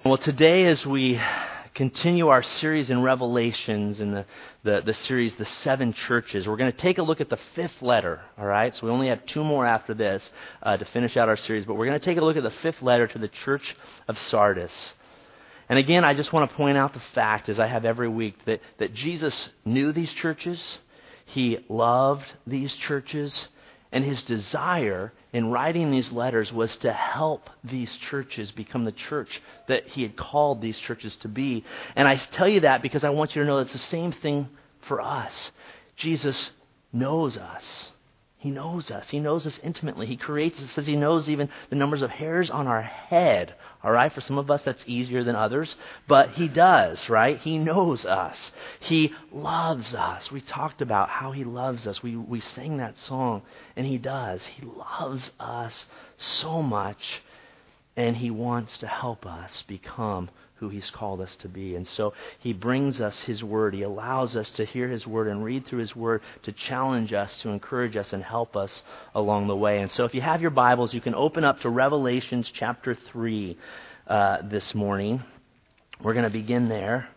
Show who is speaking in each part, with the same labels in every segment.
Speaker 1: Well, today as we continue our series in Revelations in the series, The Seven Churches, we're going to take a look at the fifth letter, all right? So we only have two more after this to finish out our series, but we're going to take a look at the fifth letter to the church of Sardis. And again, I just want to point out the fact, as I have every week, that Jesus knew these churches, He loved these churches, and His desire in writing these letters was to help these churches become the church that He had called these churches to be. And I tell you that because I want you to know it's the same thing for us. Jesus knows us. He knows us. He knows us intimately. He creates us. Says He knows even the numbers of hairs on our head. All right? For some of us, that's easier than others. But He does, right? He knows us. He loves us. We talked about how He loves us. We sang that song. And He does. He loves us so much. And He wants to help us become who He's called us to be. And so He brings us His Word. He allows us to hear His Word and read through His Word to challenge us, to encourage us, and help us along the way. And so if you have your Bibles, you can open up to Revelations chapter 3 this morning. We're going to begin there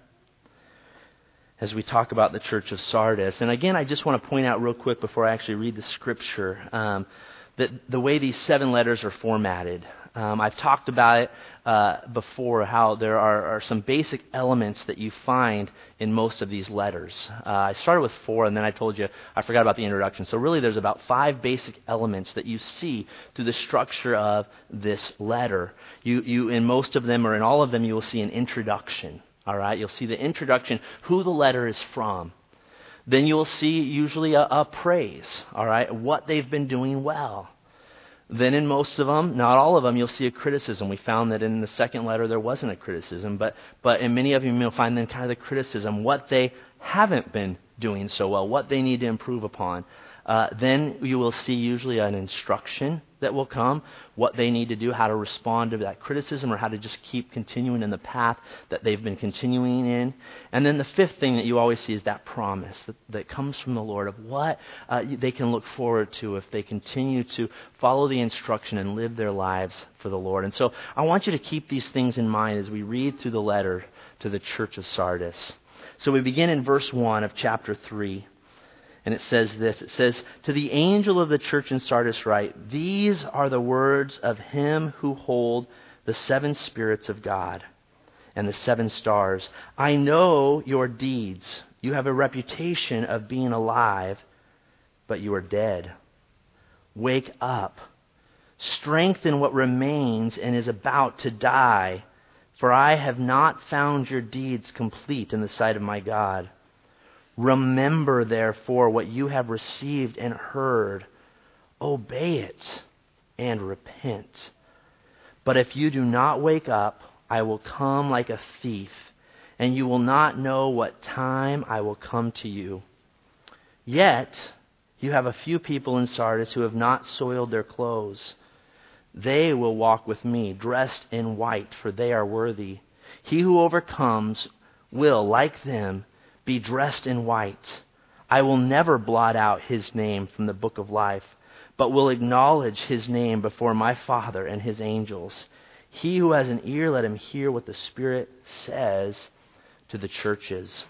Speaker 1: as we talk about the church of Sardis. And again, I just want to point out real quick before I actually read the scripture that the way these seven letters are formatted. I've talked about it before, how there are some basic elements that you find in most of these letters. I started with 4, and then I told you I forgot about the introduction. So really there's about 5 basic elements that you see through the structure of this letter. You in most of them, or in all of them, you will see an introduction. All right, you'll see the introduction, who the letter is from. Then you'll see usually a praise, all right, what they've been doing well. Then in most of them, not all of them, you'll see a criticism. We found that in the second letter there wasn't a criticism, but in many of them you'll find then kind of the criticism, what they haven't been doing so well, what they need to improve upon. Then you will see usually an instruction that will come, what they need to do, how to respond to that criticism, or how to just keep continuing in the path that they've been continuing in. And then the fifth thing that you always see is that promise that comes from the Lord of what they can look forward to if they continue to follow the instruction and live their lives for the Lord. And so I want you to keep these things in mind as we read through the letter to the church of Sardis. So we begin in verse 1 of chapter 3. And it says this, it says, "To the angel of the church in Sardis write, these are the words of Him who holds the 7 spirits of God and the 7 stars. I know your deeds. You have a reputation of being alive, but you are dead. Wake up. Strengthen what remains and is about to die, for I have not found your deeds complete in the sight of my God. Remember, therefore, what you have received and heard. Obey it and repent. But if you do not wake up, I will come like a thief, and you will not know what time I will come to you. Yet you have a few people in Sardis who have not soiled their clothes. They will walk with me, dressed in white, for they are worthy. He who overcomes will, like them, be dressed in white. I will never blot out his name from the book of life, but will acknowledge his name before my Father and His angels. He who has an ear, let him hear what the Spirit says to the churches."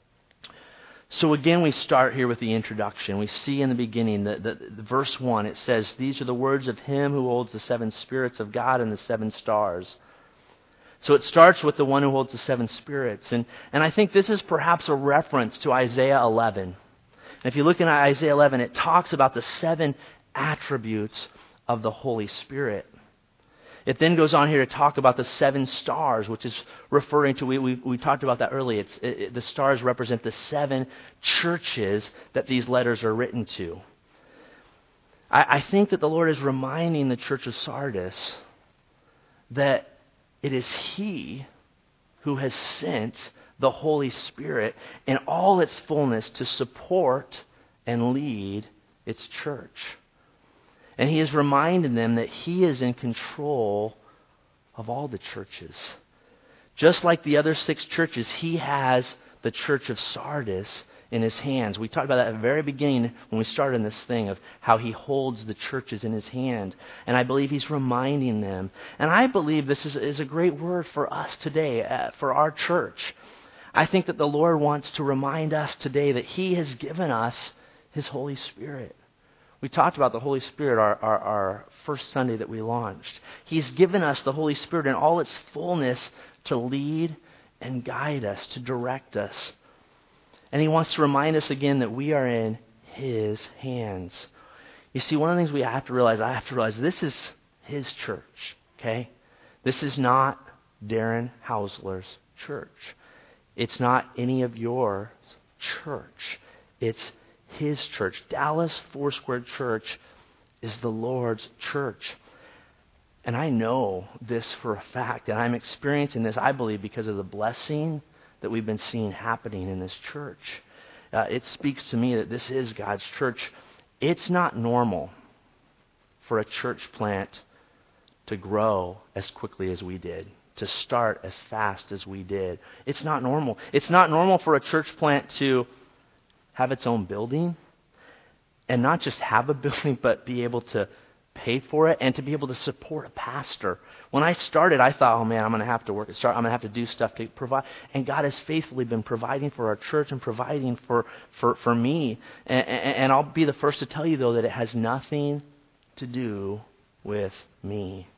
Speaker 1: So again, we start here with the introduction. We see in the beginning, the verse 1, it says, "These are the words of Him who holds the 7 spirits of God and the 7 stars." So it starts with the one who holds the 7 spirits. And I think this is perhaps a reference to Isaiah 11. And if you look in Isaiah 11, it talks about the 7 attributes of the Holy Spirit. It then goes on here to talk about the 7 stars, which is referring to, we talked about that earlier. The stars represent the 7 churches that these letters are written to. I think that the Lord is reminding the church of Sardis that it is He who has sent the Holy Spirit in all its fullness to support and lead its church. And He is reminding them that He is in control of all the churches. Just like the other 6 churches, He has the church of Sardis in his hands. We talked about that at the very beginning when we started in this thing of how he holds the churches in his hand. And I believe he's reminding them. And I believe this is a great word for us today, for our church. I think that the Lord wants to remind us today that he has given us his Holy Spirit. We talked about the Holy Spirit our first Sunday that we launched. He's given us the Holy Spirit in all its fullness to lead and guide us, to direct us. And he wants to remind us again that we are in his hands. You see, one of the things I have to realize this is his church, okay? This is not Darren Hausler's church. It's not any of your church. It's his church. Dallas Foursquare Church is the Lord's church. And I know this for a fact, and I'm experiencing this, I believe, because of the blessing that we've been seeing happening in this church. It speaks to me that this is God's church. It's not normal for a church plant to grow as quickly as we did, to start as fast as we did. It's not normal. It's not normal for a church plant to have its own building, and not just have a building, but be able to pay for it and to be able to support a pastor. When I started, I thought, oh man, I'm going to have to work. I'm going to have to do stuff to provide. And God has faithfully been providing for our church and providing for me. And I'll be the first to tell you, though, that it has nothing to do with me.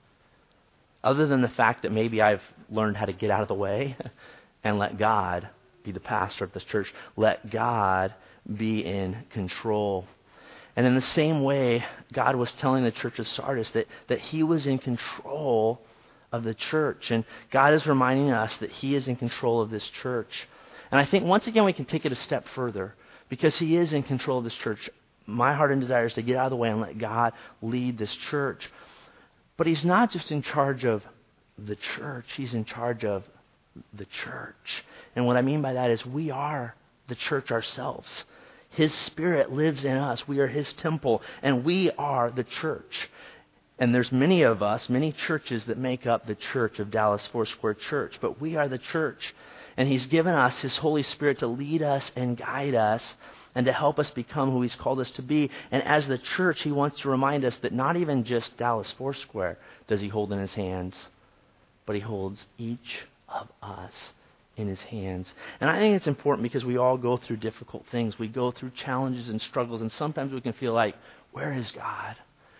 Speaker 1: Other than the fact that maybe I've learned how to get out of the way and let God be the pastor of this church. Let God be in control. And in the same way, God was telling the church of Sardis that he was in control of the church. And God is reminding us that he is in control of this church. And I think once again we can take it a step further because he is in control of this church. My heart and desire is to get out of the way and let God lead this church. But he's not just in charge of the church. He's in charge of the church. And what I mean by that is we are the church ourselves. His Spirit lives in us. We are his temple, and we are the church. And there's many of us, many churches that make up the church of Dallas Foursquare Church, but we are the church. And he's given us his Holy Spirit to lead us and guide us and to help us become who he's called us to be. And as the church, he wants to remind us that not even just Dallas Foursquare does he hold in his hands, but he holds each of us in his hands. And I think it's important because we all go through difficult things. We go through challenges and struggles, and sometimes we can feel like, where is God?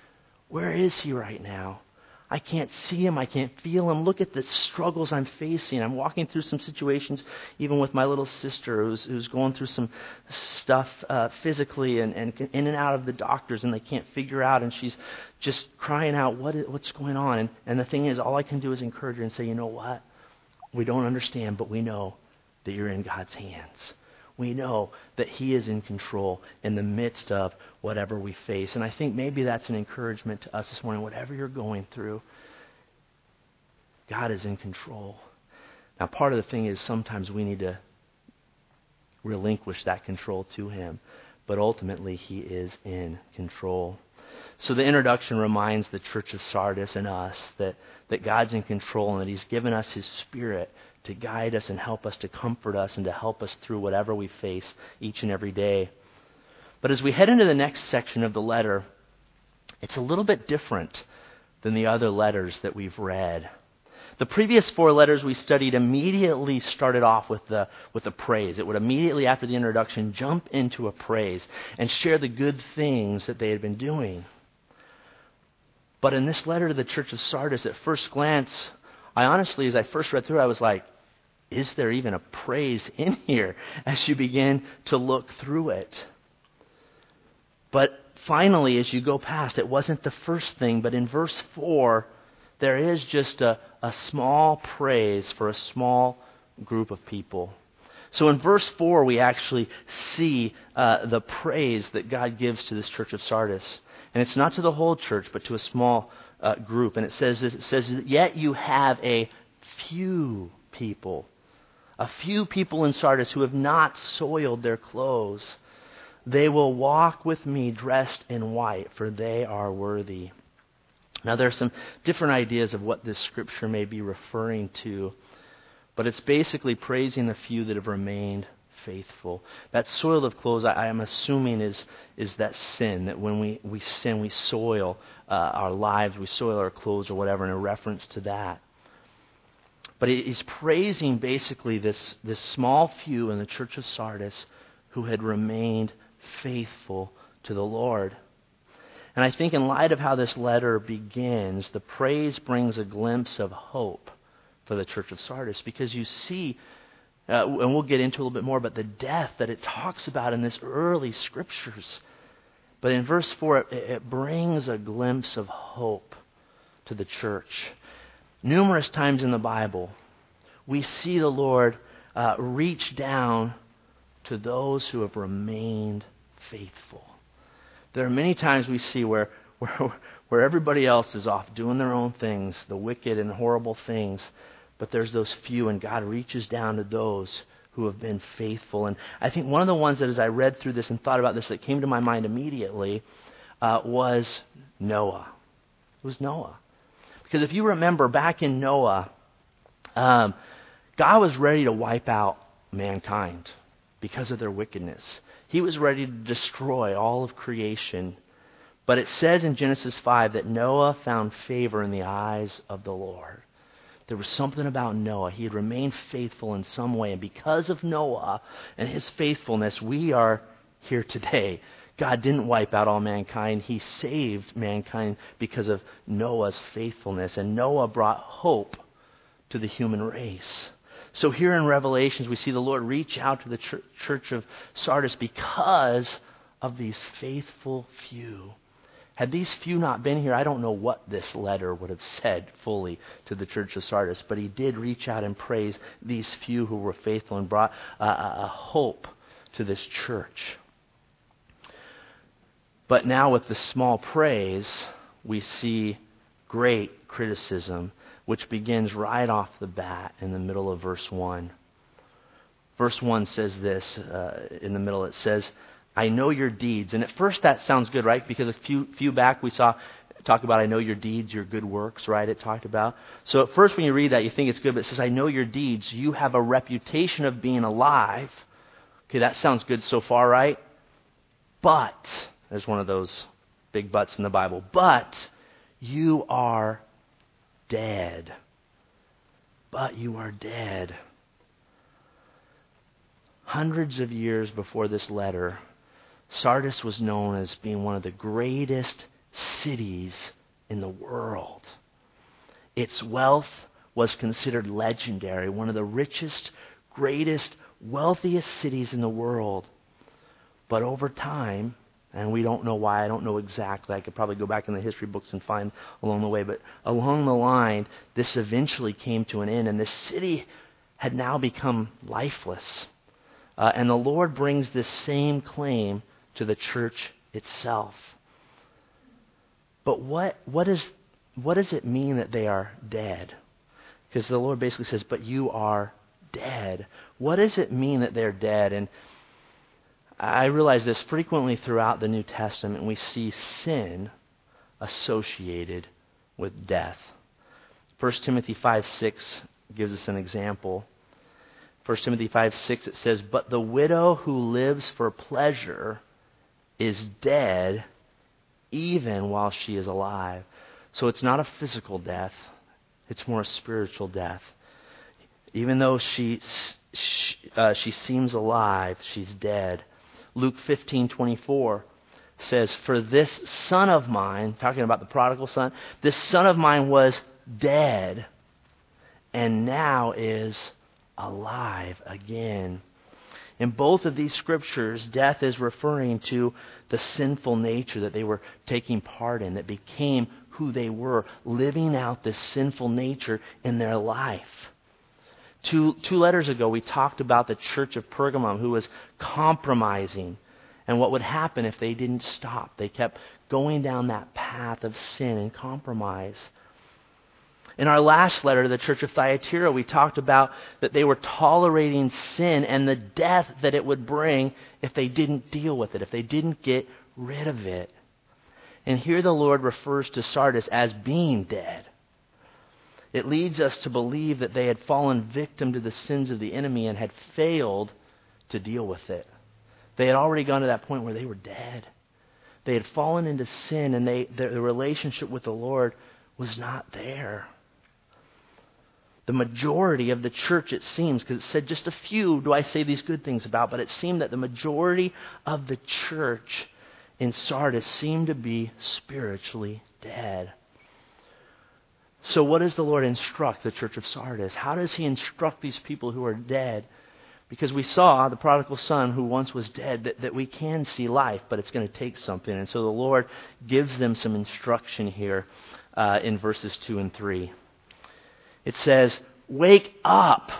Speaker 1: Where is he right now? I can't see him. I can't feel him. Look at the struggles I'm facing. I'm walking through some situations, even with my little sister who's going through some stuff physically and in and out of the doctors, and they can't figure out, and she's just crying out, what's going on? And the thing is, all I can do is encourage her and say, you know what? We don't understand, but we know that you're in God's hands. We know that he is in control in the midst of whatever we face. And I think maybe that's an encouragement to us this morning. Whatever you're going through, God is in control. Now, part of the thing is sometimes we need to relinquish that control to him. But ultimately, he is in control. So the introduction reminds the church of Sardis and us that God's in control and that he's given us his Spirit to guide us and help us, to comfort us, and to help us through whatever we face each and every day. But as we head into the next section of the letter, it's a little bit different than the other letters that we've read. The previous 4 letters we studied immediately started off with a praise. It would immediately, after the introduction, jump into a praise and share the good things that they had been doing. But in this letter to the church of Sardis, at first glance, I honestly, as I first read through it, I was like, is there even a praise in here as you begin to look through it? But finally, as you go past, it wasn't the first thing, but in verse 4, there is just a small praise for a small group of people. So in verse 4, we actually see the praise that God gives to this church of Sardis. And it's not to the whole church, but to a small group. And it says, yet you have a few people in Sardis who have not soiled their clothes. They will walk with me dressed in white, for they are worthy. Now there are some different ideas of what this scripture may be referring to, but it's basically praising the few that have remained faithful. That soil of clothes, I am assuming, is that sin, that when we sin, we soil our lives, we soil our clothes or whatever, in a reference to that. But he's praising basically this small few in the church of Sardis who had remained faithful to the Lord. And I think in light of how this letter begins, the praise brings a glimpse of hope for the church of Sardis, because you see, and we'll get into a little bit more, but the death that it talks about in this early scriptures. But in verse 4, it brings a glimpse of hope to the church. Numerous times in the Bible, we see the Lord reach down to those who have remained faithful. There are many times we see where everybody else is off doing their own things, the wicked and horrible things, but there's those few, and God reaches down to those who have been faithful. And I think one of the ones that, as I read through this and thought about this, that came to my mind immediately was Noah. It was Noah. Because if you remember, back in Noah, God was ready to wipe out mankind because of their wickedness. He was ready to destroy all of creation. But it says in Genesis 5 that Noah found favor in the eyes of the Lord. There was something about Noah. He had remained faithful in some way. And because of Noah and his faithfulness, we are here today. God didn't wipe out all mankind. He saved mankind because of Noah's faithfulness. And Noah brought hope to the human race. So here in Revelations, we see the Lord reach out to the church of Sardis because of these faithful few. Had these few not been here, I don't know what this letter would have said fully to the church of Sardis. But he did reach out and praise these few who were faithful and brought a hope to this church. But now with the small praise, we see great criticism, which begins right off the bat in the middle of verse 1. Verse 1 says this, in the middle it says, I know your deeds. And at first that sounds good, right? Because a few back we saw talk about I know your deeds, your good works, right? It talked about. So at first when you read that, you think it's good, but it says, I know your deeds. You have a reputation of being alive. Okay, that sounds good so far, right? But, there's one of those big buts in the Bible, but you are dead. But you are dead. Hundreds of years before this letter, Sardis was known as being one of the greatest cities in the world. Its wealth was considered legendary, one of the richest, greatest, wealthiest cities in the world. But over time, and we don't know why, I don't know exactly, I could probably go back in the history books and find along the way, but along the line, this eventually came to an end, and this city had now become lifeless. And the Lord brings this same claim to the church itself. But what does it mean that they are dead? Because the Lord basically says, but you are dead. What does it mean that they're dead? And I realize this frequently throughout the New Testament, we see sin associated with death. 1 Timothy 5:6 gives us an example. 1 Timothy 5:6 it says, but the widow who lives for pleasure is dead even while she is alive. So it's not a physical death, it's more a spiritual death. Even though she seems alive, she's dead. Luke 15:24 says, for this son of mine, talking about the prodigal son, this son of mine was dead and now is alive again. In both of these scriptures, death is referring to the sinful nature that they were taking part in, that became who they were, living out this sinful nature in their life. Two letters ago, we talked about the church of Pergamum who was compromising and what would happen if they didn't stop. They kept going down that path of sin and compromise. In our last letter to the church of Thyatira, we talked about that they were tolerating sin and the death that it would bring if they didn't deal with it, if they didn't get rid of it. And here the Lord refers to Sardis as being dead. It leads us to believe that they had fallen victim to the sins of the enemy and had failed to deal with it. They had already gone to that point where they were dead. They had fallen into sin, and their relationship with the Lord was not there. The majority of the church, it seems, because it said just a few do I say these good things about, but it seemed that the majority of the church in Sardis seemed to be spiritually dead. So what does the Lord instruct the church of Sardis? How does he instruct these people who are dead? Because we saw the prodigal son who once was dead, that we can see life, but it's going to take something. And so the Lord gives them some instruction here in verses 2 and 3. It says, wake up.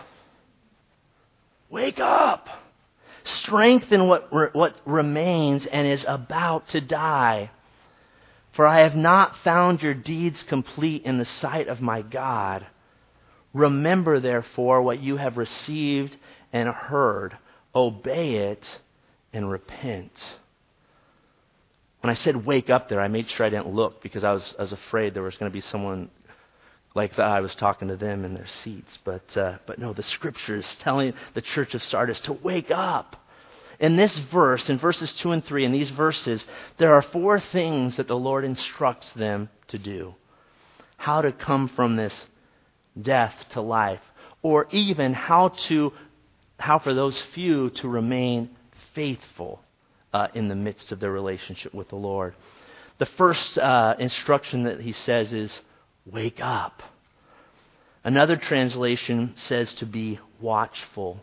Speaker 1: Wake up. Strengthen what remains and is about to die. For I have not found your deeds complete in the sight of my God. Remember, therefore, what you have received and heard. Obey it and repent. When I said wake up there, I made sure I didn't look because I was afraid there was going to be someone like that. I was talking to them in their seats. But no, the Scripture is telling the church of Sardis to wake up. In this verse, in verses 2 and 3, in these verses, there are 4 things that the Lord instructs them to do. How to come from this death to life. Or even how for those few to remain faithful in the midst of their relationship with the Lord. The first instruction that he says is, wake up. Another translation says to be watchful.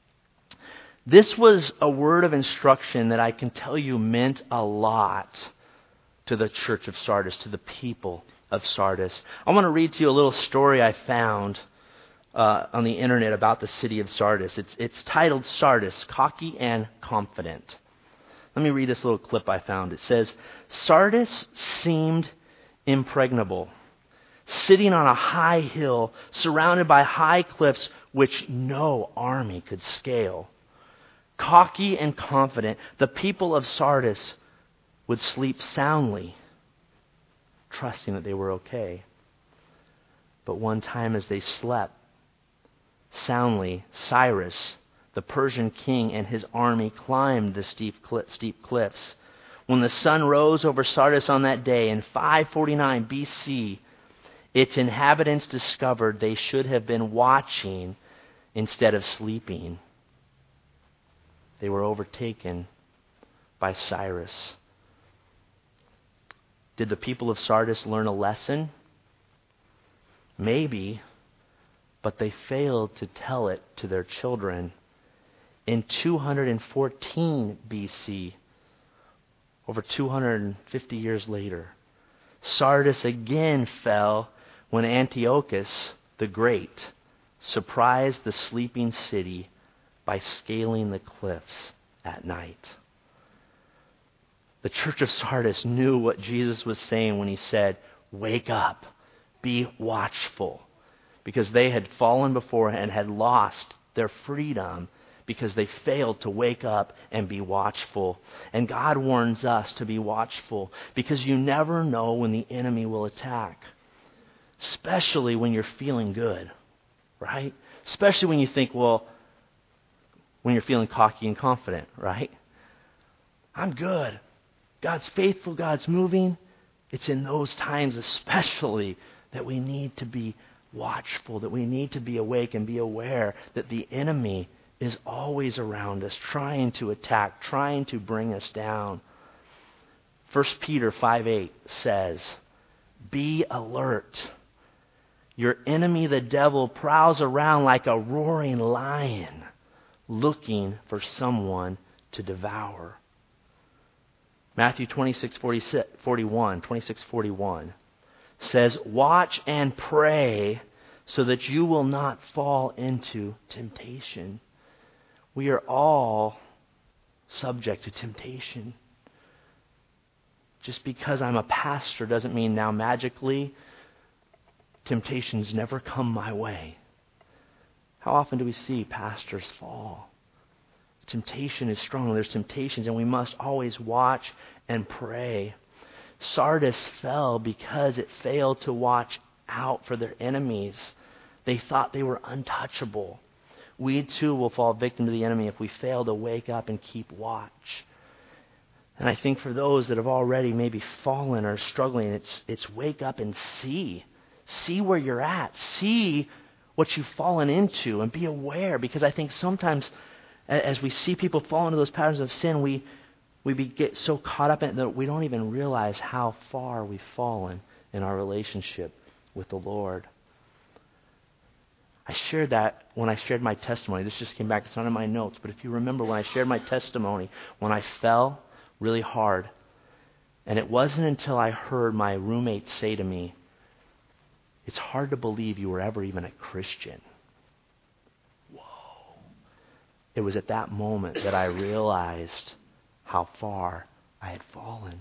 Speaker 1: This was a word of instruction that I can tell you meant a lot to the church of Sardis, to the people of Sardis. I want to read to you a little story I found on the internet about the city of Sardis. It's titled Sardis, Cocky and Confident. Let me read this little clip I found. It says, Sardis seemed impregnable, sitting on a high hill, surrounded by high cliffs which no army could scale. Cocky and confident, the people of Sardis would sleep soundly, trusting that they were okay. But one time as they slept soundly, Cyrus, the Persian king, and his army climbed the steep cliffs. When the sun rose over Sardis on that day in 549 BC, its inhabitants discovered they should have been watching instead of sleeping. They were overtaken by Cyrus. Did the people of Sardis learn a lesson? Maybe, but they failed to tell it to their children. In 214 BC, over 250 years later, Sardis again fell when Antiochus the Great surprised the sleeping city by scaling the cliffs at night. The church of Sardis knew what Jesus was saying when he said, wake up, be watchful, because they had fallen before and had lost their freedom because they failed to wake up and be watchful. And God warns us to be watchful because you never know when the enemy will attack, especially when you're feeling good, right? Especially when you think, when you're feeling cocky and confident, right? I'm good. God's faithful. God's moving. It's in those times especially that we need to be watchful, that we need to be awake and be aware that the enemy is always around us, trying to attack, trying to bring us down. 1 Peter 5:8 says, be alert. Your enemy, the devil, prowls around like a roaring lion, looking for someone to devour. Matthew 26:41 says, watch and pray so that you will not fall into temptation. We are all subject to temptation. Just because I'm a pastor doesn't mean now magically temptations never come my way. How often do we see pastors fall? Temptation is strong. There's temptations, and we must always watch and pray. Sardis fell because it failed to watch out for their enemies. They thought they were untouchable. We too will fall victim to the enemy if we fail to wake up and keep watch. And I think for those that have already maybe fallen or struggling, it's wake up and see. See where you're at. See what you've fallen into and be aware. Because I think sometimes as we see people fall into those patterns of sin, we get so caught up in it that we don't even realize how far we've fallen in our relationship with the Lord. I shared that when I shared my testimony. This just came back. It's not in my notes. But if you remember when I shared my testimony, when I fell really hard, and it wasn't until I heard my roommate say to me, "It's hard to believe you were ever even a Christian." Whoa. It was at that moment that I realized how far I had fallen.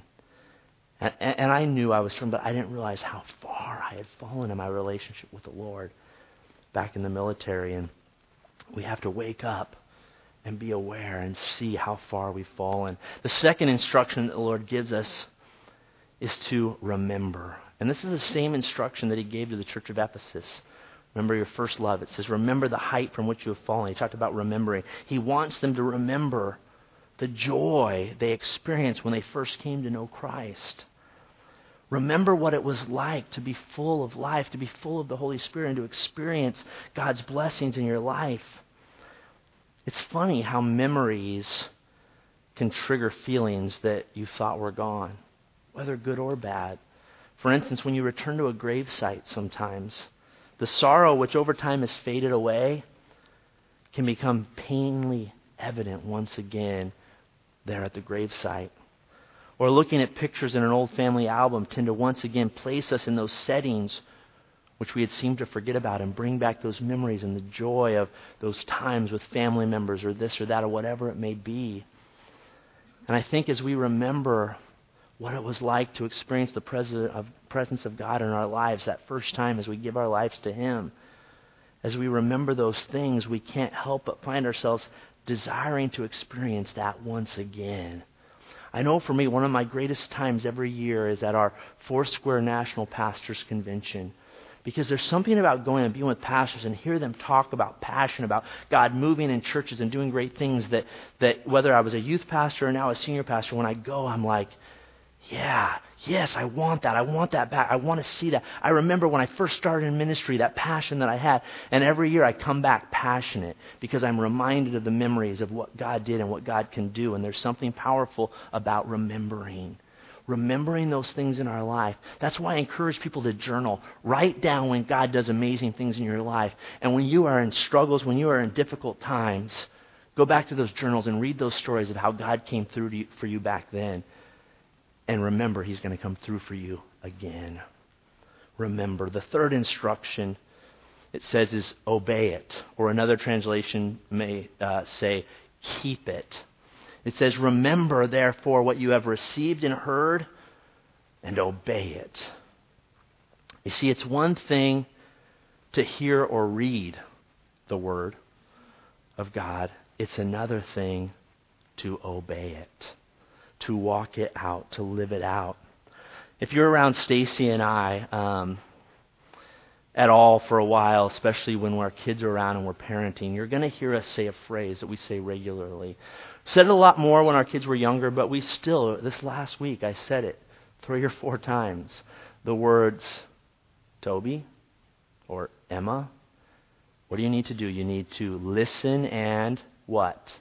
Speaker 1: And I knew I was from, but I didn't realize how far I had fallen in my relationship with the Lord back in the military. And we have to wake up and be aware and see how far we've fallen. The second instruction that the Lord gives us is to remember. And this is the same instruction that He gave to the church of Ephesus. Remember your first love. It says, remember the height from which you have fallen. He talked about remembering. He wants them to remember the joy they experienced when they first came to know Christ. Remember what it was like to be full of life, to be full of the Holy Spirit, and to experience God's blessings in your life. It's funny how memories can trigger feelings that you thought were gone, whether good or bad. For instance, when you return to a gravesite sometimes, the sorrow which over time has faded away can become painfully evident once again there at the gravesite. Or looking at pictures in an old family album tend to once again place us in those settings which we had seemed to forget about and bring back those memories and the joy of those times with family members or this or that or whatever it may be. And I think as we remember what it was like to experience the presence of God in our lives that first time as we give our lives to Him, as we remember those things, we can't help but find ourselves desiring to experience that once again. I know for me, one of my greatest times every year is at our Foursquare National Pastors Convention. Because there's something about going and being with pastors and hear them talk about passion, about God moving in churches and doing great things that whether I was a youth pastor or now a senior pastor, when I go, I'm like, yes, I want that. I want that back. I want to see that. I remember when I first started in ministry, that passion that I had. And every year I come back passionate because I'm reminded of the memories of what God did and what God can do. And there's something powerful about remembering those things in our life. That's why I encourage people to journal. Write down when God does amazing things in your life. And when you are in struggles, when you are in difficult times, go back to those journals and read those stories of how God came through for you back then. And remember, He's going to come through for you again. Remember. The third instruction, it says, is obey it. Or another translation may say, keep it. It says, remember, therefore, what you have received and heard, and obey it. You see, it's one thing to hear or read the Word of God. It's another thing to obey it, to walk it out, to live it out. If you're around Stacy and I at all for a while, especially when our kids are around and we're parenting, you're going to hear us say a phrase that we say regularly. Said it a lot more when our kids were younger, but we still, this last week, I said it 3 or 4 times. The words, Toby or Emma, what do you need to do? You need to listen and what?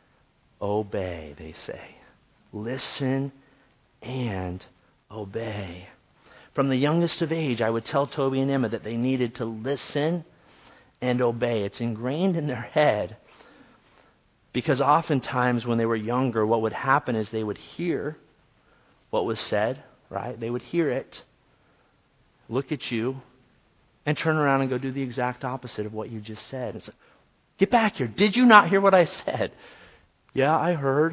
Speaker 1: Obey, they say. Listen and obey. From the youngest of age, I would tell Toby and Emma that they needed to listen and obey. It's ingrained in their head. Because oftentimes when they were younger, what would happen is they would hear what was said, right? They would hear it, look at you, and turn around and go do the exact opposite of what you just said. It's like, get back here. Did you not hear what I said? Yeah, I heard.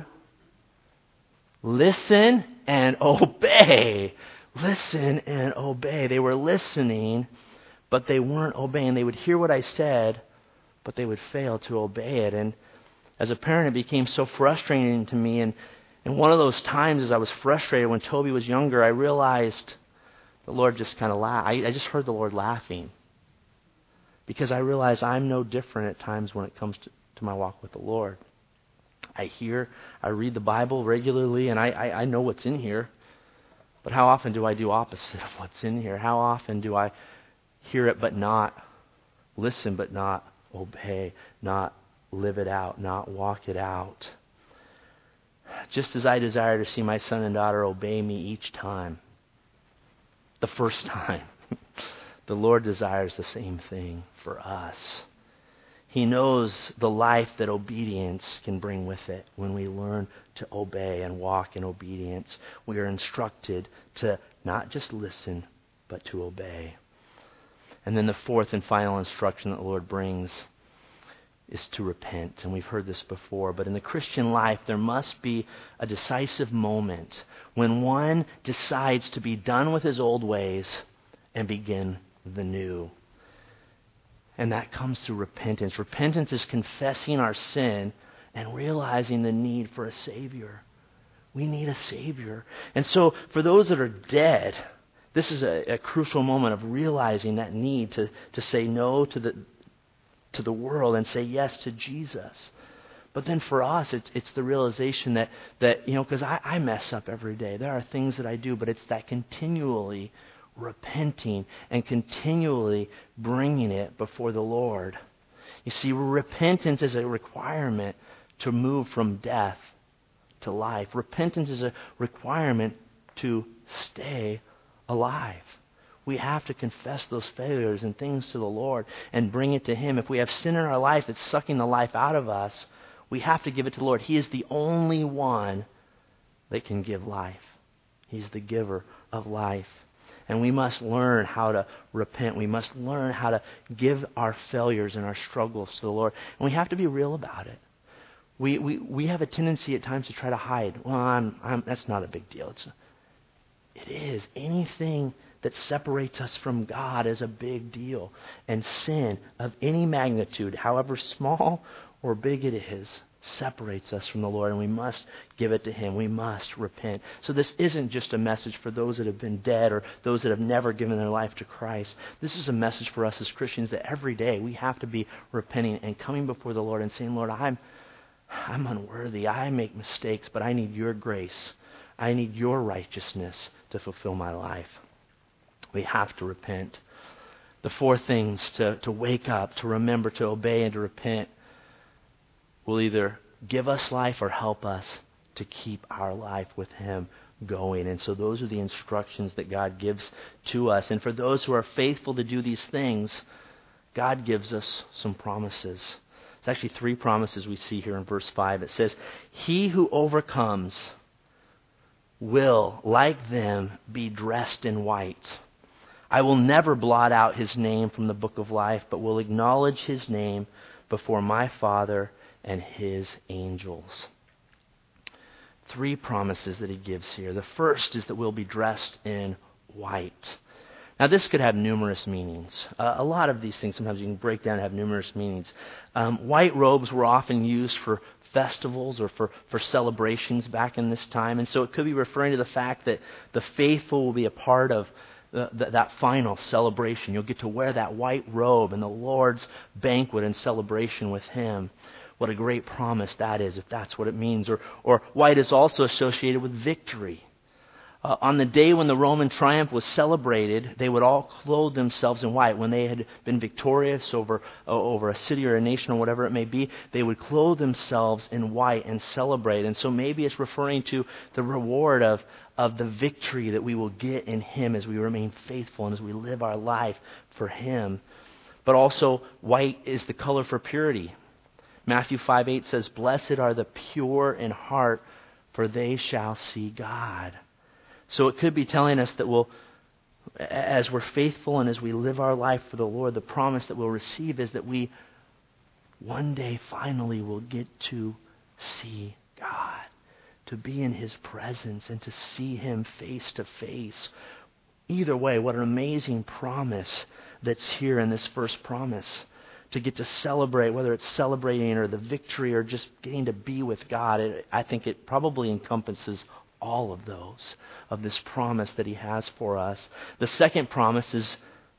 Speaker 1: Listen and obey. Listen and obey. They were listening, but they weren't obeying. They would hear what I said, but they would fail to obey it. And as a parent, it became so frustrating to me. And one of those times as I was frustrated when Toby was younger, I realized the Lord just kind of laughed. I just heard the Lord laughing. because I realize I'm no different at times when it comes to my walk with the Lord. I read the Bible regularly, and I know what's in here. But how often do I do opposite of what's in here? How often do I hear it but not listen, but not obey, not live it out, not walk it out? Just as I desire to see my son and daughter obey me each time, the first time, the Lord desires the same thing for us. He knows the life that obedience can bring with it. When we learn to obey and walk in obedience, we are instructed to not just listen, but to obey. And then the fourth and final instruction that the Lord brings is to repent. And we've heard this before, but in the Christian life, there must be a decisive moment when one decides to be done with his old ways and begin the new. And that comes through repentance. Repentance is confessing our sin and realizing the need for a Savior. We need a Savior. And so for those that are dead, this is a crucial moment of realizing that need to say no to the world and say yes to Jesus. But then for us, it's the realization that because I mess up every day. There are things that I do, but it's that continually repenting and continually bringing it before the Lord. You see, repentance is a requirement to move from death to life. Repentance is a requirement to stay alive. We have to confess those failures and things to the Lord and bring it to Him. If we have sin in our life that's sucking the life out of us, we have to give it to the Lord. He is the only one that can give life. He's the giver of life. And we must learn how to repent. We must learn how to give our failures and our struggles to the Lord. And we have to be real about it. We have a tendency at times to try to hide. Well, that's not a big deal. It is. Anything that separates us from God is a big deal. And sin of any magnitude, however small or big it is, separates us from the Lord, and we must give it to Him. We must repent. So this isn't just a message for those that have been dead or those that have never given their life to Christ. This is a message for us as Christians that every day we have to be repenting and coming before the Lord and saying, Lord, I'm unworthy. I make mistakes, but I need your grace. I need your righteousness to fulfill my life. We have to repent. The four things to wake up, to remember, to obey, and to repent will either give us life or help us to keep our life with Him going. And so those are the instructions that God gives to us. And for those who are faithful to do these things, God gives us some promises. It's actually three promises we see here in verse 5. It says, "He who overcomes will, like them, be dressed in white. I will never blot out his name from the book of life, but will acknowledge his name before my Father and His angels." Three promises that He gives here. The first is that we'll be dressed in white. Now, this could have numerous meanings. A lot of these things, sometimes you can break down and have numerous meanings. White robes were often used for festivals or for celebrations back in this time. And so it could be referring to the fact that the faithful will be a part of that final celebration. You'll get to wear that white robe in the Lord's banquet and celebration with Him. What a great promise that is, if that's what it means. Or white is also associated with victory. On the day when the Roman triumph was celebrated, they would all clothe themselves in white. When they had been victorious over a city or a nation or whatever it may be, they would clothe themselves in white and celebrate. And so maybe it's referring to the reward of the victory that we will get in Him as we remain faithful and as we live our life for Him. But also, white is the color for purity. Matthew 5:8 says, "Blessed are the pure in heart, for they shall see God." So it could be telling us that as we're faithful and as we live our life for the Lord, the promise that we'll receive is that we one day finally will get to see God, to be in His presence and to see Him face to face. Either way, what an amazing promise that's here in this first promise. To get to celebrate, whether it's celebrating or the victory or just getting to be with God, I think it probably encompasses all of those, of this promise that He has for us. The second promise is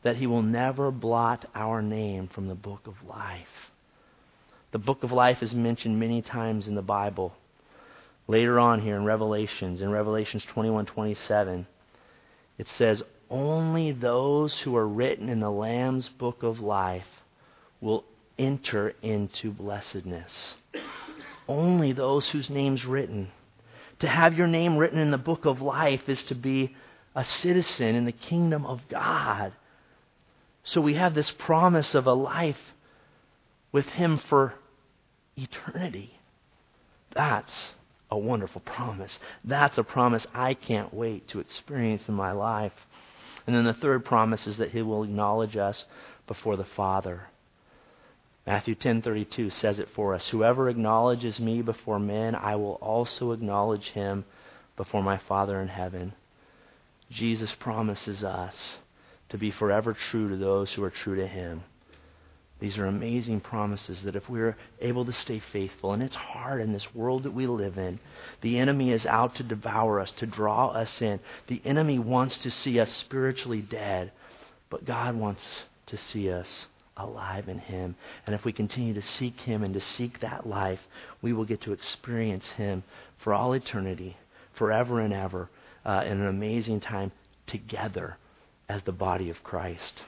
Speaker 1: that He will never blot our name from the book of life. The book of life is mentioned many times in the Bible. Later on here in Revelations 21:27, it says, only those who are written in the Lamb's book of life will enter into blessedness. Only those whose name's written. To have your name written in the book of life is to be a citizen in the kingdom of God. So we have this promise of a life with Him for eternity. That's a wonderful promise. That's a promise I can't wait to experience in my life. And then the third promise is that He will acknowledge us before the Father. Matthew 10:32 says it for us. Whoever acknowledges me before men, I will also acknowledge him before my Father in heaven. Jesus promises us to be forever true to those who are true to Him. These are amazing promises that if we're able to stay faithful, and it's hard in this world that we live in, the enemy is out to devour us, to draw us in. The enemy wants to see us spiritually dead, but God wants to see us alive in Him. And if we continue to seek Him and to seek that life, we will get to experience Him for all eternity, forever and ever, in an amazing time together as the body of Christ.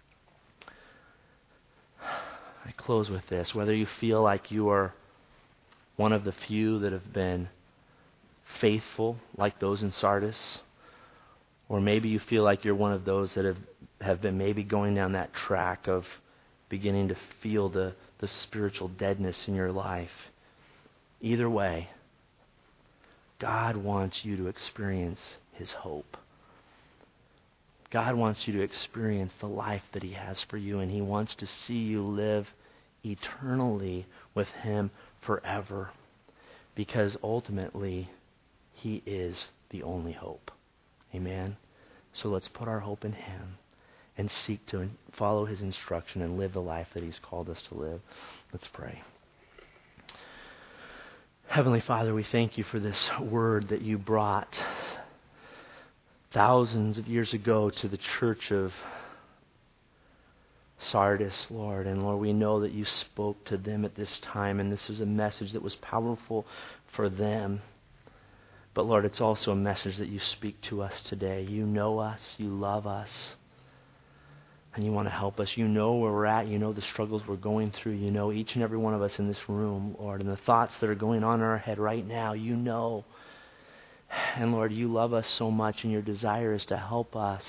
Speaker 1: I close with this. Whether you feel like you are one of the few that have been faithful, like those in Sardis, or maybe you feel like you're one of those that have been maybe going down that track of beginning to feel the spiritual deadness in your life. Either way, God wants you to experience His hope. God wants you to experience the life that He has for you, and He wants to see you live eternally with Him forever, because ultimately He is the only hope. Amen? So let's put our hope in Him and seek to follow His instruction and live the life that He's called us to live. Let's pray. Heavenly Father, we thank You for this word that You brought thousands of years ago to the church of Sardis, Lord. And Lord, we know that You spoke to them at this time, and this is a message that was powerful for them. But Lord, it's also a message that You speak to us today. You know us, You love us, and You want to help us. You know where we're at. You know the struggles we're going through. You know each and every one of us in this room, Lord, and the thoughts that are going on in our head right now. You know. And Lord, You love us so much, and Your desire is to help us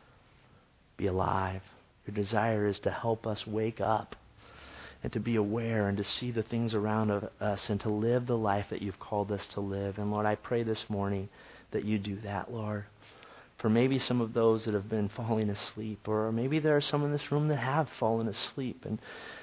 Speaker 1: be alive. Your desire is to help us wake up and to be aware and to see the things around us and to live the life that You've called us to live. And Lord, I pray this morning that You do that, Lord. For maybe some of those that have been falling asleep, or maybe there are some in this room that have fallen asleep and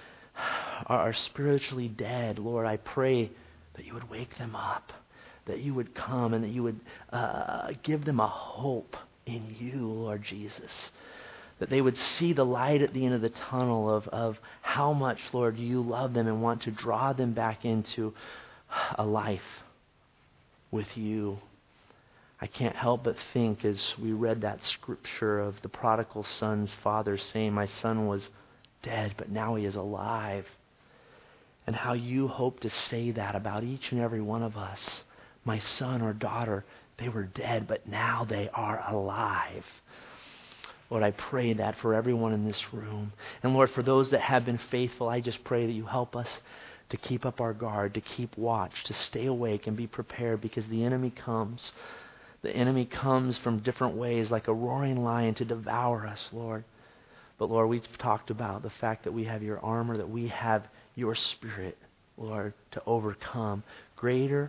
Speaker 1: are spiritually dead, Lord, I pray that You would wake them up, that You would come and that You would give them a hope in You, Lord Jesus. That they would see the light at the end of the tunnel of how much, Lord, You love them and want to draw them back into a life with You. I can't help but think as we read that scripture of the prodigal son's father saying, my son was dead, but now he is alive. And how You hope to say that about each and every one of us. My son or daughter, they were dead, but now they are alive. Lord, I pray that for everyone in this room. And Lord, for those that have been faithful, I just pray that You help us to keep up our guard, to keep watch, to stay awake and be prepared, because the enemy comes. The enemy comes from different ways like a roaring lion to devour us, Lord. But Lord, we've talked about the fact that we have Your armor, that we have Your Spirit, Lord, to overcome. Greater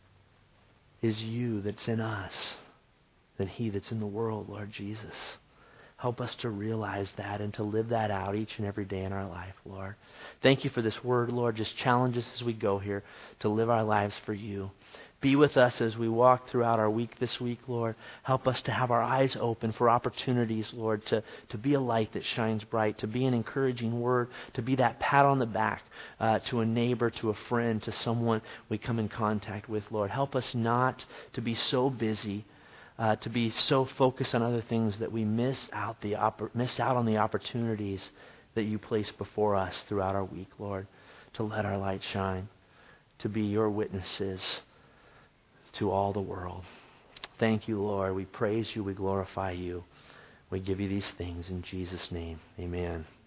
Speaker 1: is You that's in us than he that's in the world, Lord Jesus. Help us to realize that and to live that out each and every day in our life, Lord. Thank You for this word, Lord. Just challenge us as we go here to live our lives for You. Be with us as we walk throughout our week this week, Lord. Help us to have our eyes open for opportunities, Lord, to be a light that shines bright, to be an encouraging word, to be that pat on the back to a neighbor, to a friend, to someone we come in contact with, Lord. Help us not to be so busy to be so focused on other things that we miss out on the opportunities that you place before us throughout our week, Lord, to let our light shine, to be your witnesses to all the world. Thank you, Lord. We praise you. We glorify you. We give you these things in Jesus' name. Amen.